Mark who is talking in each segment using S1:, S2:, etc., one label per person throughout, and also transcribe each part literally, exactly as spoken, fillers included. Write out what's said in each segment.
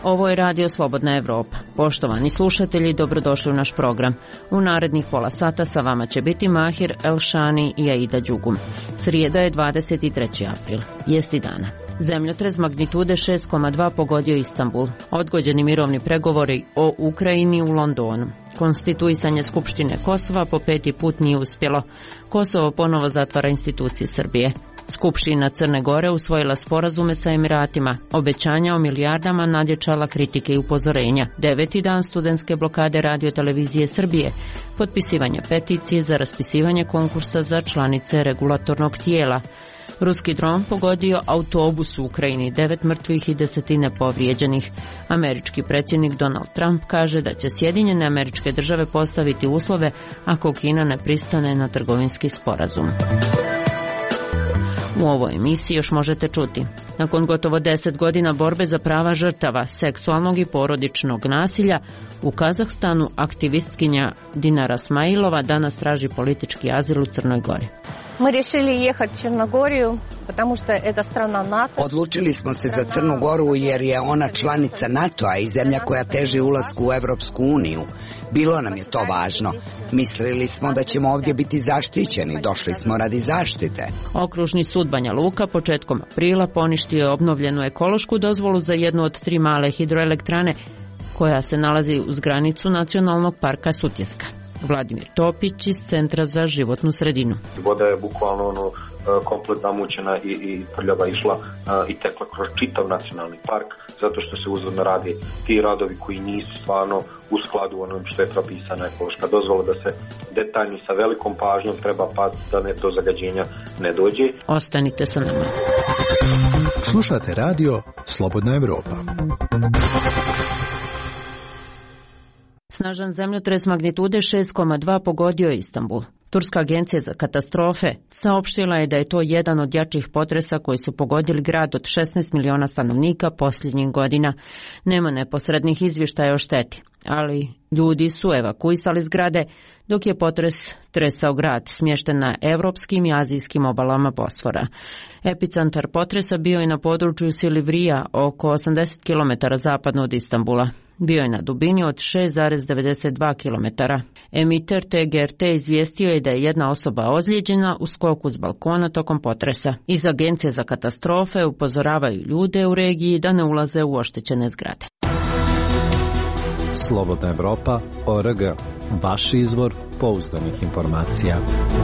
S1: Ovo je Radio Slobodna Evropa. Poštovani slušatelji, dobrodošli u naš program. U narednih pola sata sa vama će biti Mahir Elšani i Aida Đugum. Srijeda je dvadeset treći april. Vijesti dana. Zemljotres magnitude šest zarez dva pogodio Istanbul. Odgođeni mirovni pregovori o Ukrajini u Londonu. Konstituisanje Skupštine Kosova po peti put nije uspjelo. Kosovo ponovo zatvara institucije Srbije. Skupština Crne Gore usvojila sporazume sa Emiratima. Obećanja o milijardama nadjačala kritike i upozorenja. Deveti dan studentske blokade Radio televizije Srbije. Potpisivanje peticije za raspisivanje konkursa za članice regulatornog tijela. Ruski dron pogodio autobus u Ukrajini, devet mrtvih i desetine povrijeđenih. Američki predsjednik Donald Trump kaže da će Sjedinjene Američke Države postaviti uslove ako Kina ne pristane na trgovinski sporazum. U ovoj emisiji još možete čuti. Nakon gotovo deset godina borbe za prava žrtava seksualnog i porodičnog nasilja, u Kazahstanu aktivistkinja Dinara Smajilova danas traži politički azil u Crnoj Gori.
S2: Mi rješili jehati u Crnogoriju, потому što je to strana NATO.
S3: Odlučili smo se za Crnu Goru jer je ona članica NATO-a i zemlja koja teži ulasku u Evropsku uniju. Bilo nam je to važno. Mislili smo da ćemo ovdje biti zaštićeni. Došli smo radi zaštite.
S1: Okružni sud Banja Luka početkom aprila poništio je obnovljenu ekološku dozvolu za jednu od tri male hidroelektrane koja se nalazi uz granicu Nacionalnog parka Sutjeska. Vladimir Topić iz Centra za životnu sredinu.
S4: Voda je bukvalno ono komplet zamućena i, i prljava išla i tekla kroz čitav nacionalni park, zato što se uzvodno radi ti radovi koji nisu stvarno u skladu onom što je propisana ekološka dozvola, da se detaljno sa velikom pažnjom treba paziti da ne do zagađenja ne dođe.
S1: Ostanite sa nama.
S5: Slušate radio Slobodna Evropa.
S1: Snažan zemljotres magnitude šest zarez dva pogodio je Istanbul. Turska agencija za katastrofe saopštila je da je to jedan od jačih potresa koji su pogodili grad od šesnaest miliona stanovnika posljednjih godina. Nema neposrednih izvještaja o šteti, ali ljudi su evakuisali zgrade dok je potres tresao grad smješten na evropskim i azijskim obalama Bosfora. Epicentar potresa bio je na području Silivrija, oko osamdeset kilometara zapadno od Istanbula. Bio je na dubini od šest zarez devedeset dva kilometara. Emiter T G R T izvijestio je da je jedna osoba ozlijeđena u skoku s balkona tokom potresa. Iz agencije za katastrofe upozoravaju ljude u regiji da ne ulaze u oštećene zgrade.
S6: Slobodna Evropa, O R G, vaš izvor pouzdanih informacija.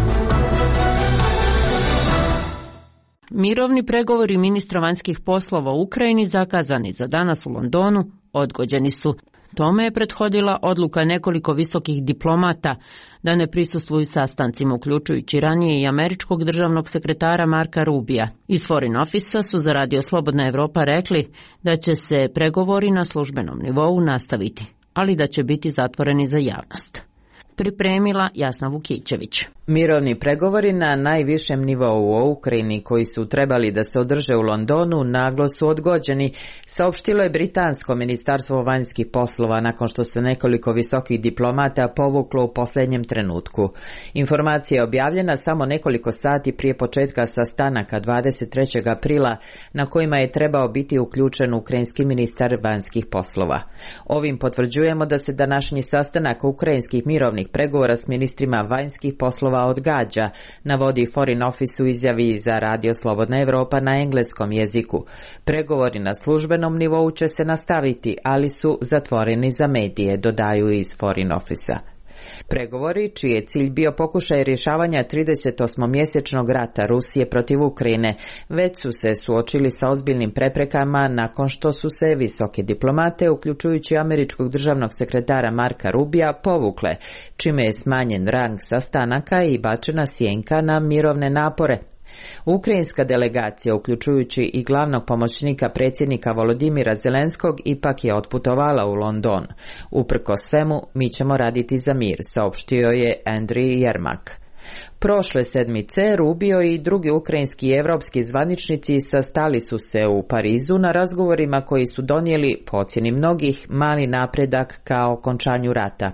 S1: Mirovni pregovori ministra vanjskih poslova u Ukrajini zakazani za danas u Londonu odgođeni su. Tome je prethodila odluka nekoliko visokih diplomata da ne prisustvuju sastancima, uključujući ranije i američkog državnog sekretara Marka Rubija. Iz Foreign Office su za Radio Slobodna Evropa rekli da će se pregovori na službenom nivou nastaviti, ali da će biti zatvoreni za javnost. Pripremila Jasna Vukićević.
S7: Mirovni pregovori na najvišem nivou u Ukrajini koji su trebali da se održe u Londonu naglo su odgođeni, saopštilo je britansko ministarstvo vanjskih poslova nakon što se nekoliko visokih diplomata povuklo u posljednjem trenutku. Informacija je objavljena samo nekoliko sati prije početka sastanaka dvadeset trećeg aprila na kojima je trebao biti uključen ukrajinski ministar vanjskih poslova. Ovim potvrđujemo da se današnji sastanak ukrajinskih mirovnih pregovora s ministrima vanjskih poslova odgađa, navodi Foreign Office u izjavi za Radio Slobodna Evropa na engleskom jeziku. Pregovori na službenom nivou će se nastaviti, ali su zatvoreni za medije, dodaju iz Foreign Office-a. Pregovori, čiji je cilj bio pokušaj rješavanja tridesetosmomjesečnog rata Rusije protiv Ukrajine, već su se suočili sa ozbiljnim preprekama nakon što su se visoke diplomate, uključujući američkog državnog sekretara Marka Rubija, povukle, čime je smanjen rang sastanaka i bačena sjenka na mirovne napore. Ukrajinska delegacija, uključujući i glavnog pomoćnika predsjednika Volodimira Zelenskog, ipak je otputovala u London. Uprkos svemu, mi ćemo raditi za mir, saopštio je Andriy Yermak. Prošle sedmice Rubio i drugi ukrajinski i evropski zvaničnici sastali su se u Parizu na razgovorima koji su donijeli, po ocjeni mnogih, mali napredak ka okončanju rata.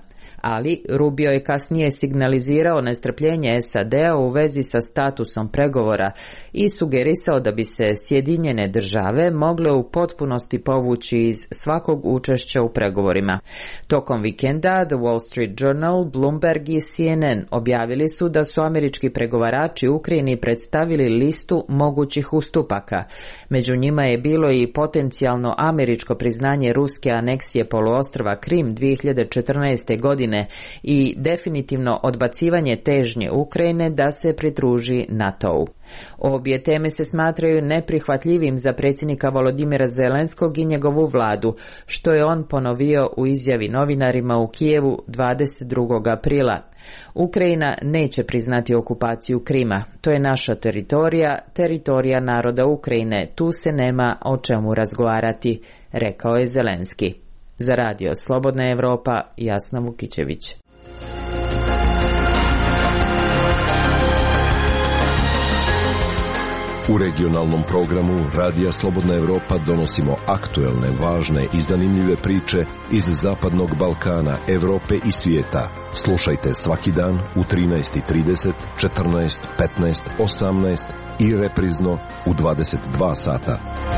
S7: ali Rubio je kasnije signalizirao nestrpljenje S A D-a u vezi sa statusom pregovora i sugerisao da bi se Sjedinjene države mogle u potpunosti povući iz svakog učešća u pregovorima. Tokom vikenda The Wall Street Journal, Bloomberg i C N N objavili su da su američki pregovarači Ukrajini predstavili listu mogućih ustupaka. Među njima je bilo i potencijalno američko priznanje ruske aneksije poluostrva Krim dvije hiljade četrnaeste. godine i definitivno odbacivanje težnje Ukrajine da se pridruži NATO-u. Obje teme se smatraju neprihvatljivim za predsjednika Volodimira Zelenskog i njegovu vladu, što je on ponovio u izjavi novinarima u Kijevu dvadeset drugog aprila. Ukrajina neće priznati okupaciju Krima. To je naša teritorija, teritorija naroda Ukrajine. Tu se nema o čemu razgovarati, rekao je Zelenski. Za radio Slobodna Evropa, Jasna Vukićević.
S8: U regionalnom programu Radija Slobodna Evropa donosimo aktuelne, važne i zanimljive priče iz Zapadnog Balkana, Evrope i svijeta. Slušajte svaki dan u trinaest i trideset, četrnaest, petnaest, osamnaest i reprizno u dvadeset dva sata.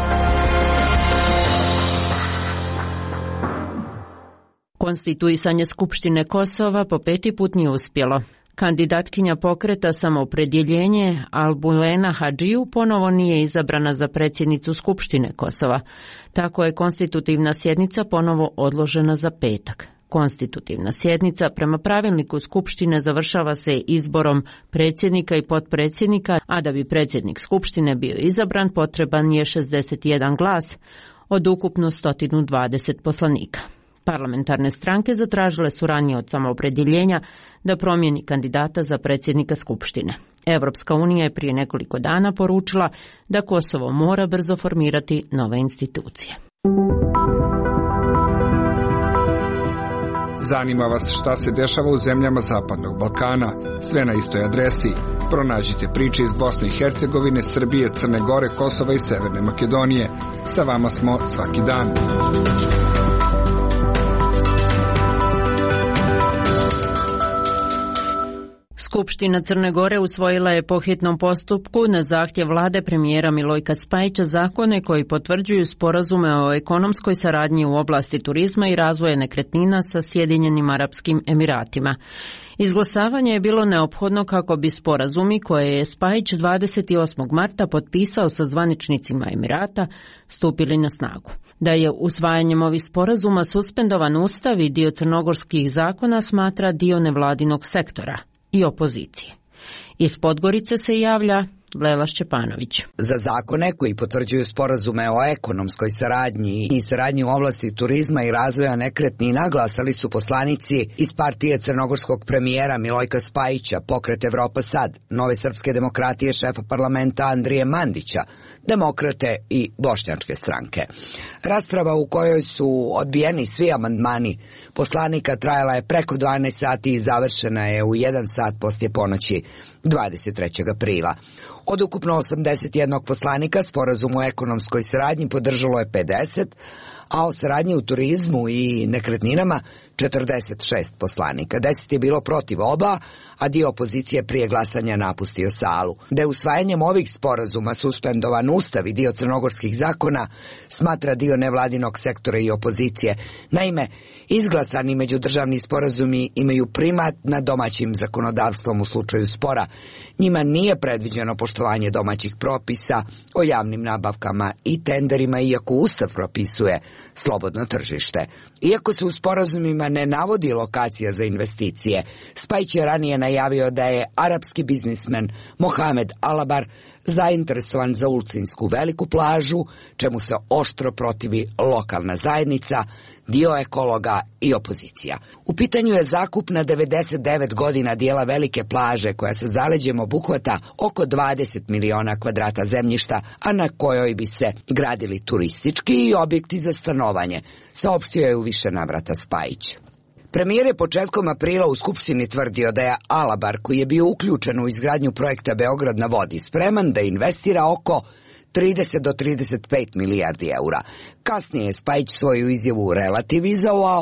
S1: Konstituisanje Skupštine Kosova po peti put nije uspjelo. Kandidatkinja pokreta Samoopredjeljenje Albulena Hadžiju ponovo nije izabrana za predsjednicu Skupštine Kosova. Tako je konstitutivna sjednica ponovo odložena za petak. Konstitutivna sjednica prema pravilniku Skupštine završava se izborom predsjednika i potpredsjednika, a da bi predsjednik Skupštine bio izabran potreban je šezdeset jedan glas od ukupno sto dvadeset poslanika. Parlamentarne stranke zatražile su ranije od Samoopredjeljenja da promijeni kandidata za predsjednika Skupštine. Evropska unija je prije nekoliko dana poručila da Kosovo mora brzo formirati nove institucije.
S9: Zanima vas šta se dešava u zemljama Zapadnog Balkana? Sve na istoj adresi. Pronađite priče iz Bosne i Hercegovine, Srbije, Crne Gore, Kosova i Severne Makedonije. Sa vama smo svaki dan.
S1: Skupština Crne Gore usvojila je po hitnom postupku na zahtjev vlade premijera Milojka Spajića zakone koji potvrđuju sporazume o ekonomskoj saradnji u oblasti turizma i razvoja nekretnina sa Sjedinjenim Arapskim Emiratima. Izglasavanje je bilo neophodno kako bi sporazumi koje je Spajić dvadeset osmog marta potpisao sa zvaničnicima Emirata stupili na snagu. Da je usvajanjem ovih sporazuma suspendovan ustav i dio crnogorskih zakona smatra dio nevladinog sektora i opozicije. Iz Podgorice se javlja Lela Šćepanović.
S3: Za zakone koji potvrđuju sporazume o ekonomskoj saradnji i saradnji u oblasti turizma i razvoja nekretnina glasali su poslanici iz partije crnogorskog premijera Milojka Spajića, Pokret Evropa Sad, Nove srpske demokratije šefa parlamenta Andrije Mandića, Demokrate i Bošnjačke stranke. Rasprava u kojoj su odbijeni svi amandmani poslanika trajala je preko dvanaest sati i završena je u jedan sat poslije ponoći dvadeset trećeg aprila. Od ukupno osamdeset jednog poslanika sporazum o ekonomskoj saradnji podržalo je pedeset, a o saradnji u turizmu i nekretninama četrdeset šest poslanika. deset je bilo protiv oba, a dio opozicije prije glasanja napustio salu. Da je usvajanjem ovih sporazuma suspendovan ustav i dio crnogorskih zakona, smatra dio nevladinog sektora i opozicije. Naime, izglasani međudržavni sporazumi imaju primat nad domaćim zakonodavstvom u slučaju spora. Njima nije predviđeno poštovanje domaćih propisa o javnim nabavkama i tenderima, iako ustav propisuje slobodno tržište. Iako se u sporazumima ne navodi lokacija za investicije, Spajić je ranije najavio da je arapski biznismen Mohamed Alabar zainteresovan za Ulcinsku veliku plažu, čemu se oštro protivi lokalna zajednica, dio ekologa i opozicija. U pitanju je zakup na devedeset devet godina dijela velike plaže koja sa zaleđem obuhvata oko dvadeset miliona kvadrata zemljišta, a na kojoj bi se gradili turistički i objekti za stanovanje, saopštio je u više navrata Spajić. Premijer je početkom aprila u Skupštini tvrdio da je Alabar, koji je bio uključen u izgradnju projekta Beograd na vodi, spreman da investira oko trideset do trideset pet milijardi eura. Kasnije je Spajić svoju izjavu relativizovao,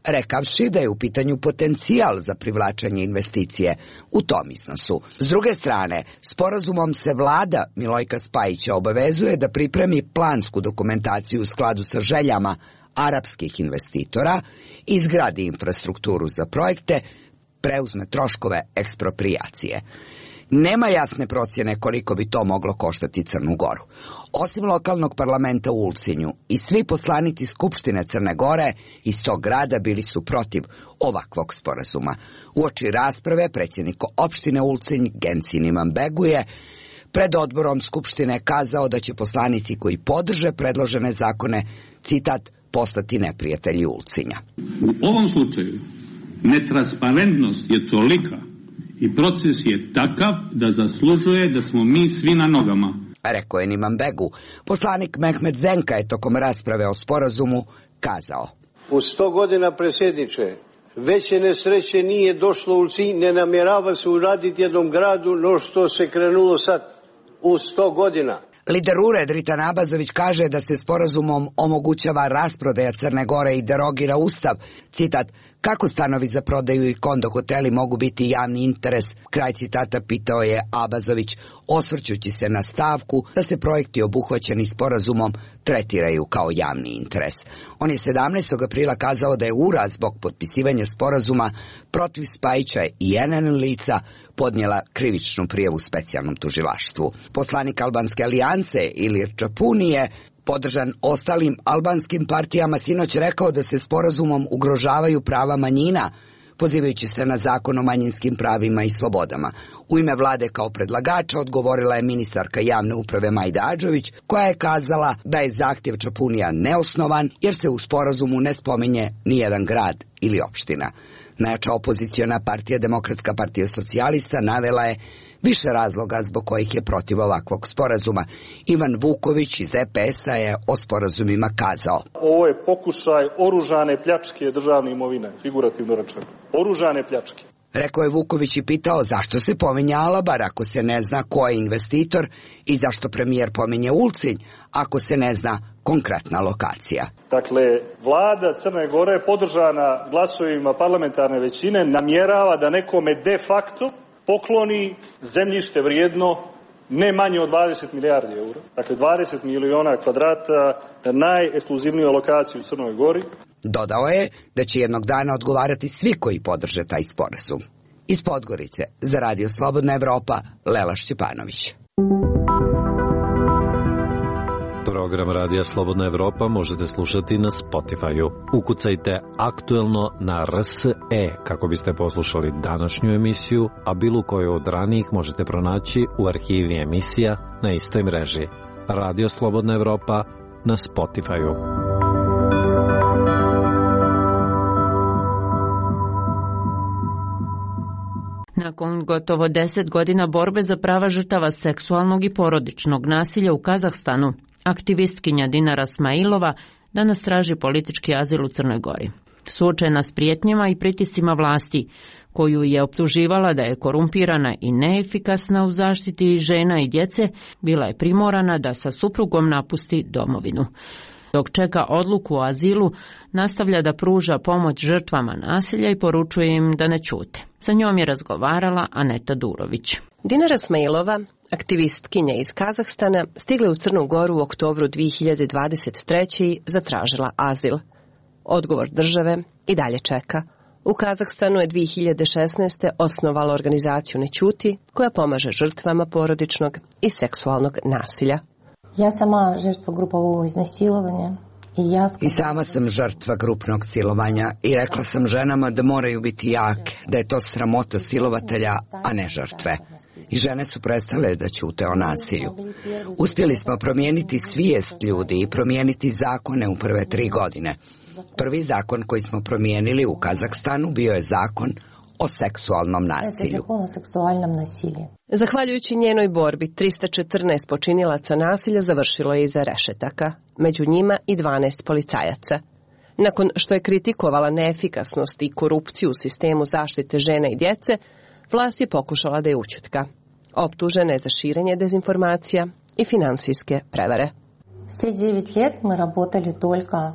S3: rekavši da je u pitanju potencijal za privlačenje investicije u tom iznosu. S druge strane, sporazumom se vlada Milojka Spajića obavezuje da pripremi plansku dokumentaciju u skladu sa željama arapskih investitora, izgradi infrastrukturu za projekte, preuzme troškove eksproprijacije. Nema jasne procjene koliko bi to moglo koštati Crnu Goru. Osim lokalnog parlamenta u Ulcinju, i svi poslanici Skupštine Crne Gore iz tog grada bili su protiv ovakvog sporazuma. Uoči rasprave predsjednik opštine Ulcinj Gensin Imanbegu je pred odborom Skupštine kazao da će poslanici koji podrže predložene zakone, citat, postati neprijatelji Ulcinja.
S10: U ovom slučaju netransparentnost je tolika i proces je takav da zaslužuje da smo mi svi na nogama.
S3: Rekao je Imanbegu. Poslanik Mehmet Zenka je tokom rasprave o sporazumu kazao:
S11: U sto godina, predsjedniče, veće nesreće nije došlo u Ulcinj, ne namjerava se uraditi jednom gradu no što se krenulo sad u sto godina.
S3: Lider U R E Dritan Abazović kaže da se sporazumom omogućava rasprodaja Crne Gore i derogira ustav. Citat, kako stanovi za prodaju i kondo hoteli mogu biti javni interes, kraj citata, pitao je Abazović, osvrćući se na stavku da se projekti obuhvaćeni sporazumom tretiraju kao javni interes. On je sedamnaestog aprila kazao da je U R A zbog potpisivanja sporazuma protiv Spajića i N N lica podnijela krivičnu prijavu specijalnom tužilaštvu. Poslanik Albanske alijanse Ilir Čapuni je, podržan ostalim albanskim partijama, sinoć rekao da se sporazumom ugrožavaju prava manjina, pozivajući se na zakon o manjinskim pravima i slobodama. U ime vlade kao predlagača odgovorila je ministarka javne uprave Majda Adžović, koja je kazala da je zahtjev Čapunija neosnovan jer se u sporazumu ne spominje nijedan grad ili opština. Najjača opoziciona partija, Demokratska partija socijalista, navela je više razloga zbog kojih je protiv ovakvog sporazuma. Ivan Vuković iz E P S-a je o sporazumima kazao:
S12: Ovo je pokušaj oružane pljačke državne imovine, figurativno rečeno. Oružane pljačke.
S3: Rekao je Vuković i pitao zašto se pominje Alabar ako se ne zna ko je investitor i zašto premijer pominje Ulcinj ako se ne zna konkretna lokacija.
S12: Dakle, vlada Crne Gore, podržana glasovima parlamentarne većine, namjerava da nekome de facto pokloni zemljište vrijedno ne manje od dvadeset milijardi eura. Dakle, dvadeset miliona kvadrata na najekskluzivniju lokaciju u Crnoj Gori.
S3: Dodao je da će jednog dana odgovarati svi koji podrže taj sporazum. Iz Podgorice, za Radio Slobodna Evropa, Lela Šćepanović.
S6: Program Radija Slobodna Evropa možete slušati na Spotify-u. Ukucajte aktuelno na R S E kako biste poslušali današnju emisiju, a bilo koju od ranijih možete pronaći u arhivi emisija na istoj mreži. Radio Slobodna Evropa na Spotify-u.
S1: Nakon gotovo deset godina borbe za prava žrtava seksualnog i porodičnog nasilja u Kazahstanu, aktivistkinja Dinara Smailova danas traži politički azil u Crnoj Gori. Suočena s prijetnjama i pritiscima vlasti, koju je optuživala da je korumpirana i neefikasna u zaštiti žena i djece, bila je primorana da sa suprugom napusti domovinu. Dok čeka odluku o azilu, nastavlja da pruža pomoć žrtvama nasilja i poručuje im da ne ćute. Sa njom je razgovarala Aneta Durović.
S13: Dinara Smailova, aktivistkinja iz Kazahstana, stigla je u Crnu Goru u oktobru dvije hiljade dvadeset treće. i zatražila azil. Odgovor države i dalje čeka. U Kazahstanu je dvije hiljade šesnaeste. osnovala organizaciju Ne ćuti, koja pomaže žrtvama porodičnog i seksualnog nasilja.
S14: Ja sama žrtva grupovog iznasilovanja. I, ja
S3: I sama sam žrtva grupnog silovanja i rekla sam ženama da moraju biti jake, da je to sramota silovatelja, a ne žrtve. I žene su prestale da ćute o nasilju. Uspjeli smo promijeniti svijest ljudi i promijeniti zakone u prve tri godine. Prvi zakon koji smo promijenili u Kazahstanu bio je zakon o seksualnom nasilju.
S13: Zahvaljujući njenoj borbi, trista četrnaest počinilaca nasilja završilo je iza rešetaka, među njima i dvanaest policajaca. Nakon što je kritikovala neefikasnost i korupciju u sistemu zaštite žena i djece, vlast je pokušala da je ućutka. Optužena je za širenje dezinformacija i finansijske prevare.
S14: Sve devet let mi работали только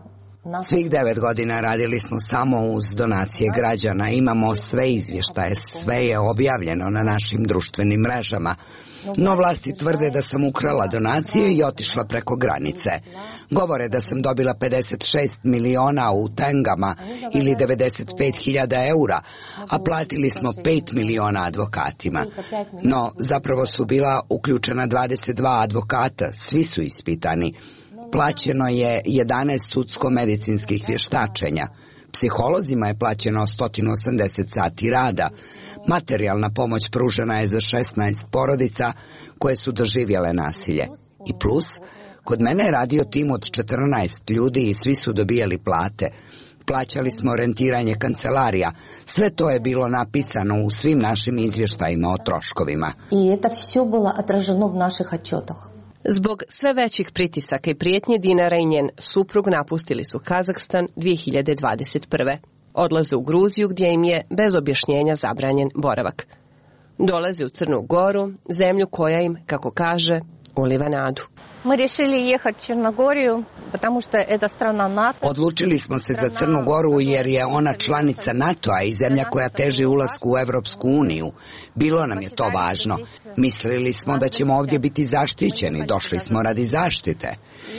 S3: Svih devet godina radili smo samo uz donacije građana, imamo sve izvještaje, sve je objavljeno na našim društvenim mrežama. No vlasti tvrde da sam ukrala donacije i otišla preko granice. Govore da sam dobila pedeset šest miliona u tengama ili devedeset pet hiljada eura, a platili smo pet miliona advokatima. No, zapravo su bila uključena dvadeset dva advokata, svi su ispitani. Plaćeno je jedanaest sudsko-medicinskih vještačenja. Psiholozima je plaćeno sto osamdeset sati rada. Materijalna pomoć pružena je za šesnaest porodica koje su doživjele nasilje. I plus, kod mene je radio tim od četrnaest ljudi i svi su dobijali plate. Plaćali smo rentiranje kancelarija. Sve to je bilo napisano u svim našim izvještajima o troškovima.
S14: I это все было отражено в наших отчетах.
S13: Zbog sve većih pritisaka i prijetnje Dinara i njen suprug napustili su Kazahstan dvije hiljade dvadeset prve. Odlaze u Gruziju gdje im je bez objašnjenja zabranjen boravak. Dolaze u Crnu Goru, zemlju koja im, kako kaže, uliva nadu.
S2: Мы решили ехать в Черногорию, потому что это страна НАТО.
S3: Odlučili smo se za Crnu Goru jer je ona članica NATO-a i zemlja koja teži ulasku u Evropsku uniju. Bilo nam je to važno. Mislili smo da ćemo ovdje biti zaštićeni, došli smo radi zaštite.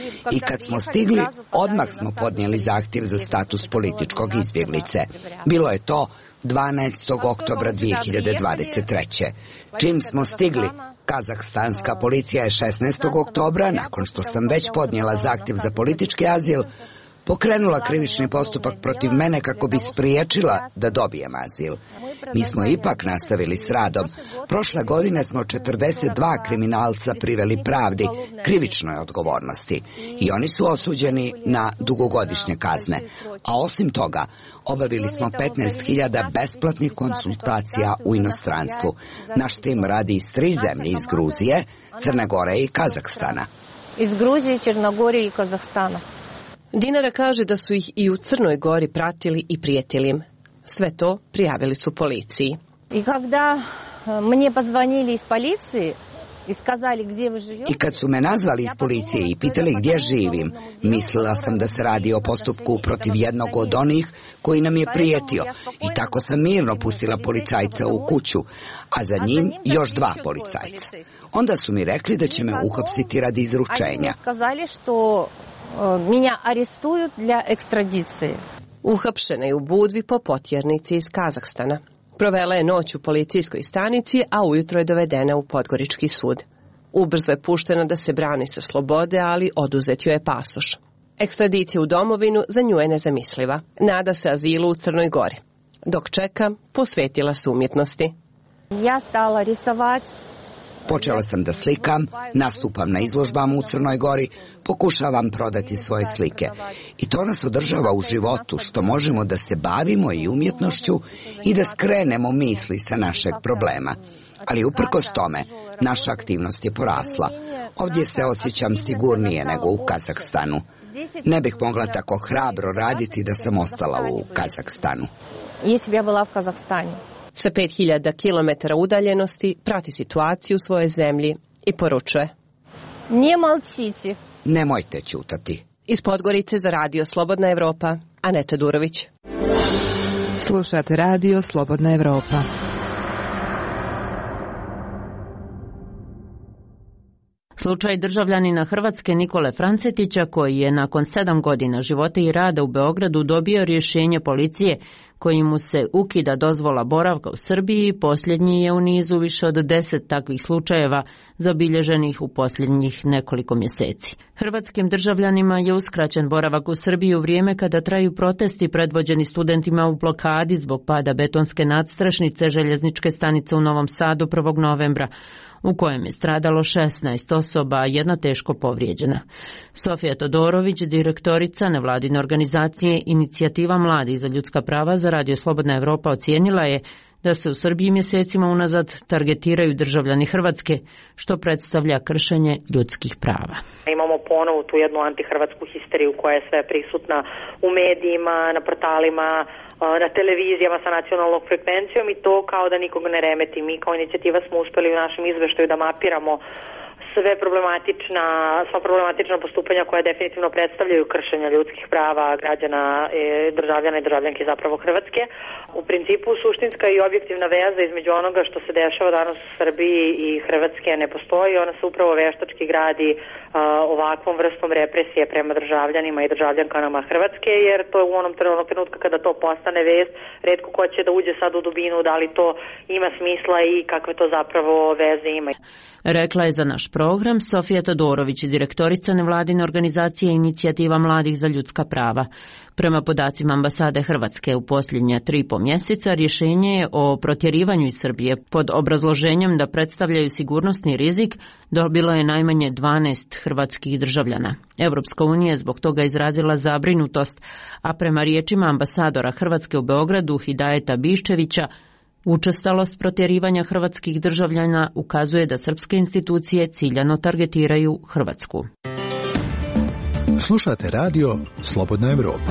S3: I kad smo stigli, odmah smo podnijeli zahtjev za status političkog izbjeglice. Bilo je to dvanaestog oktobra dvije hiljade dvadeset treće. Čim smo stigli, kazahstanska policija je šesnaestog oktobra, nakon što sam već podnijela zahtjev za politički azil, pokrenula krivični postupak protiv mene kako bi spriječila da dobijem azil. Mi smo ipak nastavili s radom. Prošle godine smo četrdeset dva kriminalca priveli pravdi, krivičnoj odgovornosti, i oni su osuđeni na dugogodišnje kazne. A osim toga, obavili smo petnaest hiljada besplatnih konsultacija u inostranstvu. Naš tim radi iz tri zemlje, iz Gruzije, Crne Gore i Kazahstana.
S2: Iz Gruzije, Crne Gore i Kazahstana.
S13: Dinara kaže da su ih i u Crnoj Gori pratili i prijetili im. Sve to prijavili su policiji.
S2: I kada мне позвонили iz policije i сказали gdje vi živite.
S3: I kad su me nazvali iz policije i pitali gdje živim, mislila sam da se radi o postupku protiv jednog od onih koji nam je prijetio, i tako sam mirno pustila policajca u kuću, a za njim još dva policajca. Onda su mi rekli da će me uhapsiti radi izručenja.
S2: Сказали što меня арестуют для ekstradicije.
S13: Uhapšena je u Budvi po potjernici iz Kazahstana. Provela je noć u policijskoj stanici, a ujutro je dovedena u Podgorički sud. Ubrzo je puštena da se brani sa slobode, ali oduzet joj je pasoš. Ekstradicija u domovinu za nju je nezamisliva. Nada se azilu u Crnoj Gori. Dok čeka, posvetila se umjetnosti.
S2: Ja stala risovati.
S3: Počela sam da slikam, nastupam na izložbama u Crnoj Gori, pokušavam prodati svoje slike. I to nas održava u životu, što možemo da se bavimo i umjetnošću i da skrenemo misli sa našeg problema. Ali uprkos tome, naša aktivnost je porasla. Ovdje se osjećam sigurnije nego u Kazahstanu. Ne bih mogla tako hrabro raditi da sam ostala u Kazahstanu.
S2: Jesi bi ja bila u Kazahstanu.
S13: Sa pet hiljada kilometara udaljenosti prati situaciju u svojoj zemlji i poručuje:
S2: Ne malcite.
S3: Nemojte ćutati.
S13: Iz Podgorice za radio Slobodna Evropa, Aneta Durović.
S15: Slušate radio Slobodna Evropa.
S1: Slučaj državljanina Hrvatske Nikole Francetića, koji je nakon sedam godina života i rada u Beogradu dobio rješenje policije koji mu se ukida dozvola boravka u Srbiji, posljednji je u nizu više od deset takvih slučajeva zabilježenih u posljednjih nekoliko mjeseci. Hrvatskim državljanima je uskraćen boravak u Srbiji u vrijeme kada traju protesti predvođeni studentima u blokadi zbog pada betonske nadstrešnice željezničke stanice u Novom Sadu prvog novembra, u kojem je stradalo šesnaest osoba, a jedna teško povrijeđena. Sofija Todorović, direktorica nevladine organizacije Inicijativa mladih za ljudska prava za radio Slobodna Evropa, ocijenila je da se u Srbiji mjesecima unazad targetiraju državljani Hrvatske, što predstavlja kršenje ljudskih prava.
S16: Imamo ponovo tu jednu antihrvatsku histeriju koja je sve prisutna u medijima, na portalima, na televizijama sa nacionalnom frekvencijom, i to kao da nikoga ne remeti. Mi kao inicijativa smo uspjeli u našem izveštaju da mapiramo sve problematična, sva problematična postupanja koja definitivno predstavljaju kršenja ljudskih prava građana, državljana i državljanki zapravo Hrvatske. U principu suštinska i objektivna veza između onoga što se dešava danas u Srbiji i Hrvatske ne postoji. Ona se upravo veštački gradi a, ovakvom vrstom represije prema državljanima i državljankama Hrvatske, jer to je u onom trenutku kada to postane vest, retko ko će da uđe sad u dubinu da li to ima smisla i kakve to zapravo veze ima.
S1: Rekla je za naš program Sofija Todorović, direktorica nevladine organizacije Inicijativa mladih za ljudska prava. Prema podacima ambasade Hrvatske u posljednja tri i po mjeseca rješenje je o protjerivanju iz Srbije pod obrazloženjem da predstavljaju sigurnosni rizik dobilo je najmanje dvanaest hrvatskih državljana. Europska unija je zbog toga izrazila zabrinutost, a prema riječima ambasadora Hrvatske u Beogradu Hidajeta Biščevića, učestalost protjerivanja hrvatskih državljana ukazuje da srpske institucije ciljano targetiraju Hrvatsku.
S5: Slušate radio Slobodna Evropa.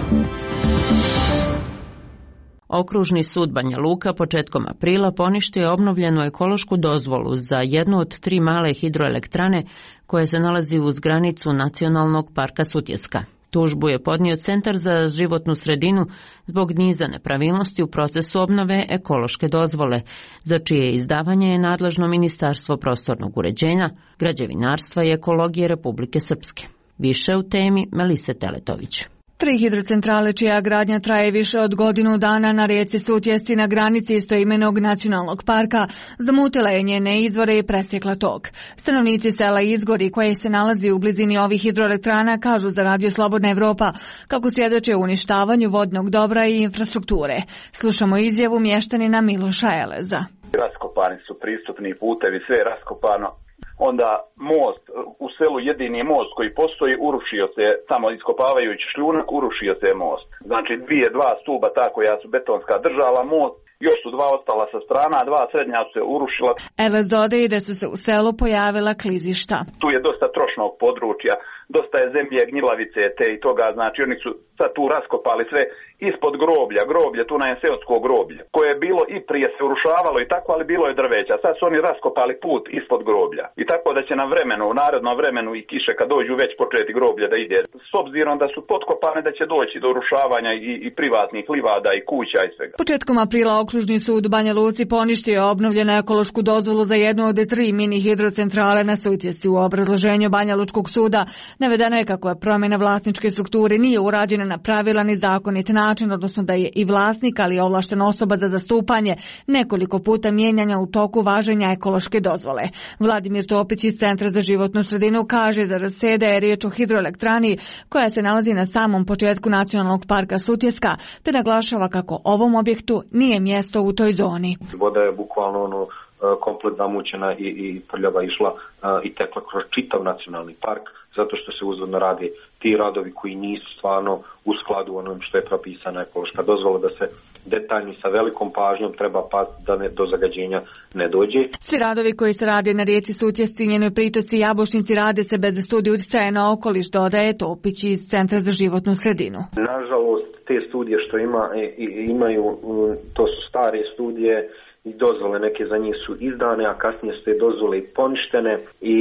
S1: Okružni sud Banja Luka početkom aprila poništio je obnovljenu ekološku dozvolu za jednu od tri male hidroelektrane koje se nalazi uz granicu Nacionalnog parka Sutjeska. Tužbu je podnio Centar za životnu sredinu zbog niza nepravilnosti u procesu obnove ekološke dozvole, za čije izdavanje je nadležno Ministarstvo prostornog uređenja, građevinarstva i ekologije Republike Srpske. Više u temi Melise Teletović.
S17: Tri hidrocentrale čija gradnja traje više od godinu dana na rijeci Sutjesci na granici istoimenog nacionalnog parka zamutila je njene izvore i presjekla tok. Stanovnici sela Izgori koje se nalazi u blizini ovih hidroelektrana kažu za Radio Slobodna Evropa kako svjedoče o uništavanju vodnog dobra i infrastrukture. Slušamo izjavu mještanina Miloša Eleza.
S18: Raskopani su pristupni putevi, sve je raskopano. Onda most, u selu jedini most koji postoji, urušio se, samo iskopavajući šljunak, urušio se most. Znači dvije, dva stuba ta koja su betonska držala most, još su dva ostala sa strana, dva srednja su se urušila.
S17: Elez dodaje da su se u selu pojavila klizišta.
S18: Tu je dosta trošnog područja, dosta je zemlje, gnjilavice te i toga, znači oni su sad tu raskopali sve ispod groblja, groblje, tu na je seosko groblje, koje je bilo i prije se urušavalo i tako, ali bilo je drveća. Sad su oni raskopali put ispod groblja. I tako da će na vremenu, u narodnom vremenu i kiše kad dođu već početi groblje da ide. S obzirom da su potkopane da će doći do urušavanja i, i privatnih livada i kuća i svega.
S17: Početkom aprila Okružni sud u Banja Luci poništio je obnovljenu ekološku dozvolu za jednu od tri mini hidrocentrale na Sutjesci. U obrazloženju Banja Lučkog suda navedeno je kako je promjena vlasničke strukture nije urađena na pravilan i zakonit način, odnosno da je i vlasnik, ali i ovlaštena osoba za zastupanje nekoliko puta mijenjanja u toku važenja ekološke dozvole. Vladimir Topić iz Centra za životnu sredinu kaže za R S E da je riječ o hidroelektrani koja se nalazi na samom početku Nacionalnog parka Sutjeska, te naglašava kako ovom objektu nije mjesto u toj zoni.
S4: Voda je bukvalno ono komplet zamućena i, i prljava išla i tekla kroz čitav nacionalni park, zato što se uzvodno radi ti radovi koji nisu stvarno u skladu onom što je propisana ekološka dozvola, da se detaljni sa velikom pažnjom treba paziti da ne, do zagađenja ne dođe.
S17: Svi radovi koji se rade na rijeci Sutjesci, njenoj pritoci i Jabušnici rade se bez studije utjecaja na okoliš, dodaje Topić iz Centra za životnu sredinu.
S4: Nažalost, te studije što ima, imaju, to su stare studije, i dozvole neke za njih su izdane, a kasnije su te dozvole i poništene i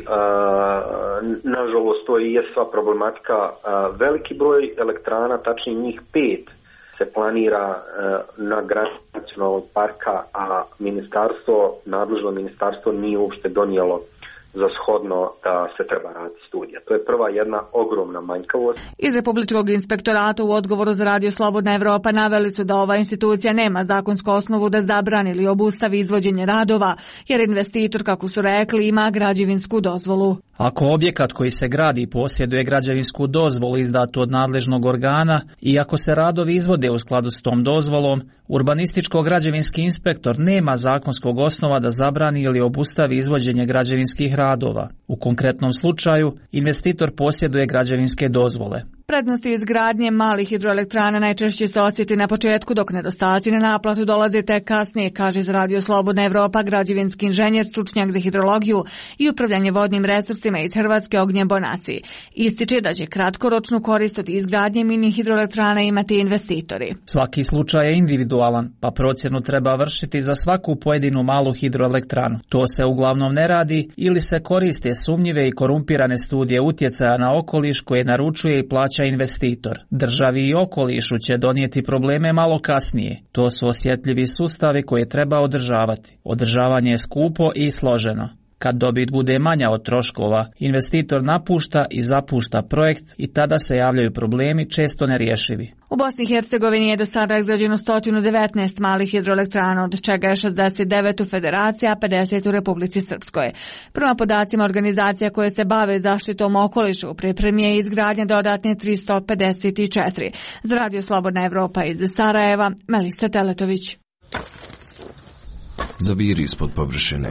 S4: a, nažalost to i je sva problematika. A, veliki broj elektrana, tačnije njih pet, se planira a, na granici nacionalnog parka, a ministarstvo, nadležno ministarstvo nije uopšte donijelo za shodno da se treba raditi studija. To je prva jedna ogromna manjkavost.
S17: Iz Republičkog inspektorata u odgovoru za Radio Slobodna Evropa naveli su da ova institucija nema zakonsku osnovu da zabrani ili obustavi izvođenje radova, jer investitor, kako su rekli, ima građevinsku dozvolu.
S19: Ako objekat koji se gradi posjeduje građevinsku dozvolu izdatu od nadležnog organa i ako se radovi izvode u skladu s tom dozvolom, urbanističko-građevinski inspektor nema zakonskog osnova da zabrani ili obustavi izvođenje građevinskih radova. U konkretnom slučaju, investitor posjeduje građevinske dozvole.
S17: Prednosti izgradnje malih hidroelektrana najčešće se osjeti na početku, dok nedostaci na naplatu dolaze tek kasnije, kaže za Radio Slobodna Evropa građevinski inženjer, stručnjak za hidrologiju i upravljanje vodnim resursima iz Hrvatske Ognjen Bonaci. Ističe da će kratkoročnu korist od izgradnje mini hidroelektrana imati investitori.
S19: Svaki slučaj je individualan, pa procjenu treba vršiti za svaku pojedinu malu hidroelektranu. To se uglavnom ne radi ili se koriste sumnjive i korumpirane studije utjecaja na okoliš koje naručuje i plaća investitor. Državi i okolišu će donijeti probleme malo kasnije. To su osjetljivi sustavi koje treba održavati. Održavanje je skupo i složeno. Kad dobit bude manja od troškova, investitor napušta i zapušta projekt i tada se javljaju problemi često nerješivi.
S17: U Bosni i Hercegovini je do sada izgrađeno sto devetnaest malih hidroelektrana, od čega je šezdeset devet u Federaciji, a pedeset u Republici Srpskoj. Prema podacima organizacija koje se bave zaštitom okoliša, u pripremi je izgradnja dodatne tristo pedeset četiri. Za Radio Slobodna Evropa iz Sarajeva, Melisa Teletović.
S20: Zaviri ispod površine.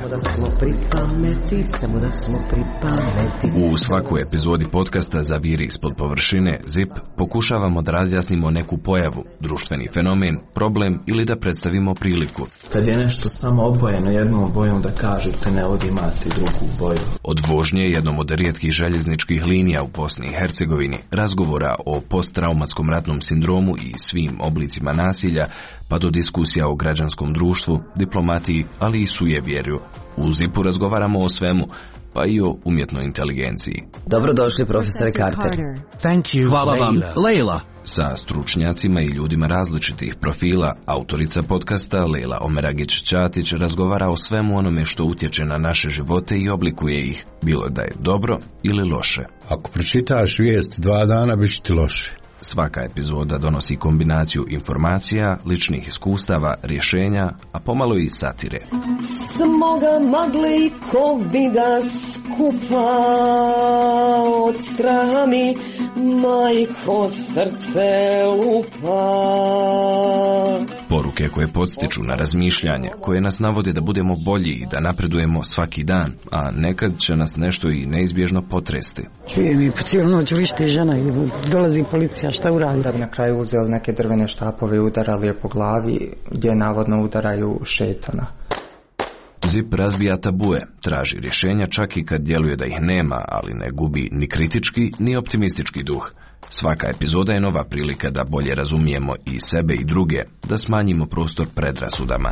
S20: U svakoj epizodi podcasta Zaviri ispod površine Zip pokušavamo da razjasnimo neku pojavu, društveni fenomen, problem ili da predstavimo priliku.
S21: Kad je nešto samo obojeno jednom bojom, da kažete ne ovdje imate drugu boju.
S20: Od vožnje jednom od rijetkih željezničkih linija u Bosni i Hercegovini, razgovora o posttraumatskom ratnom sindromu i svim oblicima nasilja, pa do diskusija o građanskom društvu, diplomatiji, ali i sujevjerju. U Zipu razgovaramo o svemu, pa i o umjetnoj inteligenciji.
S22: Dobrodošli, profesore Carter.
S5: Thank you,
S20: Hvala vam,
S5: Leila.
S20: Sa stručnjacima i ljudima različitih profila, autorica podcasta Leila Omeragić-Ćatić razgovara o svemu onome što utječe na naše živote i oblikuje ih, bilo da je dobro ili loše.
S5: Ako pročitaš vijest dva dana, bit će ti loše.
S20: Svaka epizoda donosi kombinaciju informacija, ličnih iskustava, rješenja, a pomalo i satire.
S23: Smoga magle i kovida skupa, od straha mi majko srce lupa.
S20: Poruke koje podstiču na razmišljanje, koje nas navode da budemo bolji i da napredujemo svaki dan, a nekad će nas nešto i neizbježno potresti.
S24: Čujem i po cijelu noć vište žena i dolazi policija, šta uradi?
S21: Da bi na kraju uzeli neke drvene štapove i udarali je po glavi, gdje navodno udaraju šetana.
S20: Zip razbija tabue, traži rješenja čak i kad djeluje da ih nema, ali ne gubi ni kritički ni optimistički duh. Svaka epizoda je nova prilika da bolje razumijemo i sebe i druge, da smanjimo prostor predrasudama.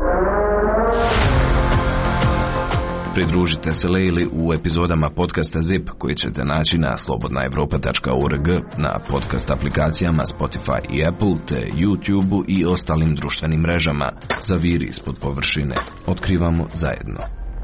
S20: Pridružite se Leili u epizodama podcasta Zip koji ćete naći na slobodna evropa tačka org, na podcast aplikacijama Spotify i Apple, te YouTube i ostalim društvenim mrežama. Zaviri ispod površine. Otkrivamo zajedno.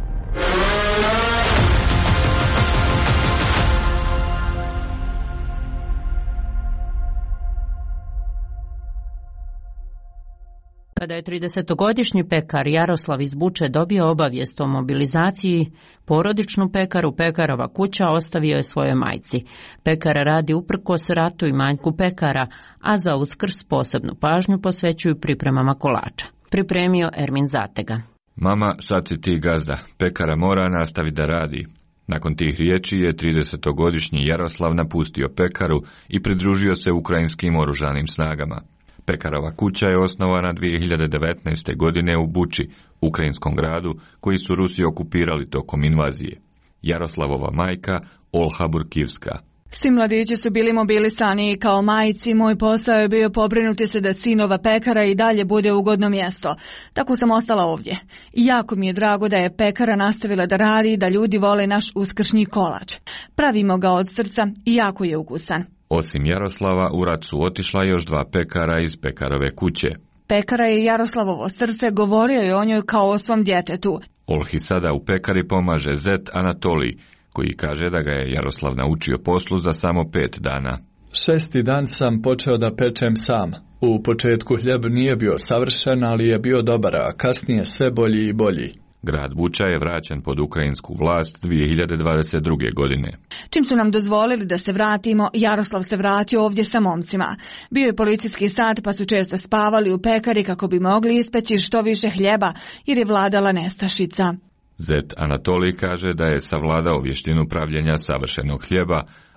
S1: Kada je tridesetogodišnji pekar Jaroslav iz Buče dobio obavijest o mobilizaciji, porodičnu pekaru Pekarova kuća ostavio je svojoj majci. Pekar radi uprkos ratu i manjku pekara, a za Uskrs posebnu pažnju posvećuju pripremama kolača. Pripremio Ermin Zatega.
S25: Mama, sad si ti gazda, pekara mora nastaviti da radi. Nakon tih riječi je tridesetogodišnji Jaroslav napustio pekaru i pridružio se ukrajinskim oružanim snagama. Pekarova kuća je osnovana dvije hiljade devetnaeste. godine u Buči, ukrajinskom gradu, koji su Rusi okupirali tokom invazije. Jaroslavova majka, Olha Burkivska.
S17: Svi mladići su bili mobilisani kao majci. Moj posao je bio pobrinuti se da sinova pekara i dalje bude ugodno mjesto. Tako sam ostala ovdje. I jako mi je drago da je pekara nastavila da radi i da ljudi vole naš uskršnji kolač. Pravimo ga od srca i jako je ukusan.
S25: Osim Jaroslava, u rat su otišla još dva pekara iz pekarove kuće.
S17: Pekara je Jaroslavovo srce, govorio je o njoj kao o svom djetetu.
S25: Olhi sada u pekari pomaže zet Anatolij, koji kaže da ga je Jaroslav naučio poslu za samo pet dana.
S26: Šesti dan sam počeo da pečem sam. U početku hljeb nije bio savršen, ali je bio dobar, a kasnije sve bolji i bolji.
S25: Grad Buča je vraćen pod ukrajinsku vlast dvije hiljade dvadeset druge. godine.
S17: Čim su nam dozvolili da se vratimo, Jaroslav se vratio ovdje sa momcima. Bio je policijski sat, pa su često spavali u pekari kako bi mogli ispeći što više hljeba, jer je vladala nestašica.
S25: Zet Anatolij kaže da je savladao vještinu pravljenja savršenog hljeba,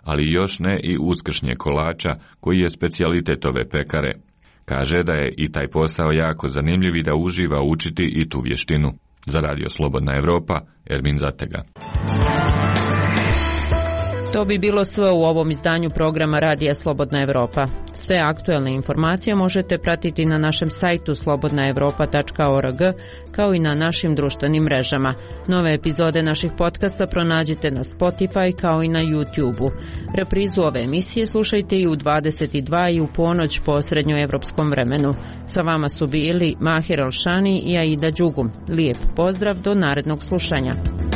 S25: ali još ne i uskršnje kolača, koji je specijalitet ove pekare. Kaže da je i taj posao jako zanimljiv i da uživa učiti i tu vještinu. Za Radio Slobodna Evropa, Ermin Zatega.
S1: To bi bilo sve u ovom izdanju programa Radija Slobodna Evropa. Sve aktuelne informacije možete pratiti na našem sajtu slobodna evropa tačka org, kao i na našim društvenim mrežama. Nove epizode naših podcasta pronađite na Spotify kao i na YouTube-u. Reprizu ove emisije slušajte i u dvadeset dva i u ponoć po srednjoevropskom vremenu. Sa vama su bili Mahir Elšani i Aida Đugum. Lijep pozdrav do narednog slušanja.